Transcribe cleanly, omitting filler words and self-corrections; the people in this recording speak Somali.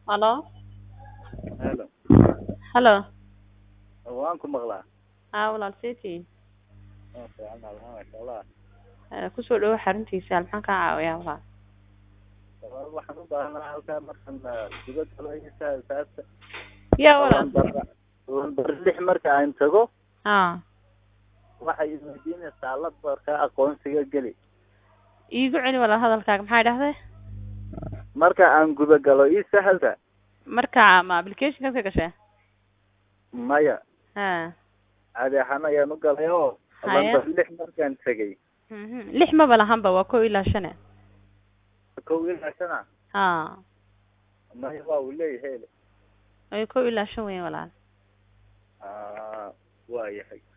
Hello. Hello. Hello. Waan ku maqlaa. Walaal Siti. Oo fiican ma sha Allah. Ku soo dhawaad xaruntiisa maxaan ka caawiyaa walaal? Waxaan u baahanahay halkaa markaan dibad kale saasta. Yaa walaal. Lambar 6 marka aan tago waxay weydiinaysaa lambarka aqoonsiga geli. Iigu celi walaal hadalkaaga maxay dhahday? Marka aan guda galo ii sahalta. Marka ma application ka gashay? Maya. Caadi ahaan ayaan u galay oo lambar 6 markaan tagay. 6 ma balahanba waa 1 ilaa 5. 1 ilaa 5. Maya waa uu leeyahay. Ay 1 ilaa 5 weyn walaal. waa yahay.